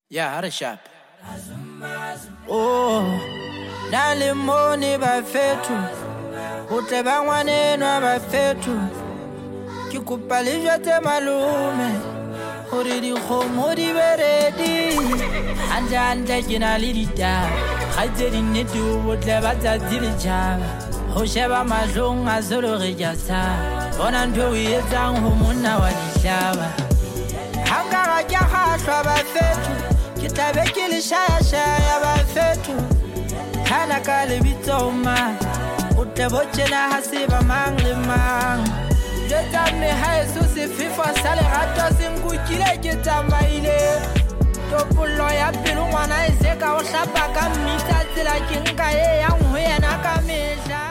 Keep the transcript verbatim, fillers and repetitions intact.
Yeah, how to shop. Oh, nale mone ba fetu, utle bangwane no ba fetu. Ki kopa le jwetse malume, hore di khomo di beredi. Anja anja kina le dita, ga tse di nete o botle ba tsa di le jaba. Ho sheba majong a zolo re jasa, bona ntho e etsang ho monna wa dihlaba. Hanga ga kya khahlwa ba fetu. Kitabe kili shaya shaya ba fetu Hana kale bitoma Ute boche na hasiba mang le mang Jeta me hae susi FIFA sale rato singu kile kita maile Topulo ya pilu wana iseka o shapa kamita Tila kinga ye ya mhuye na kamesha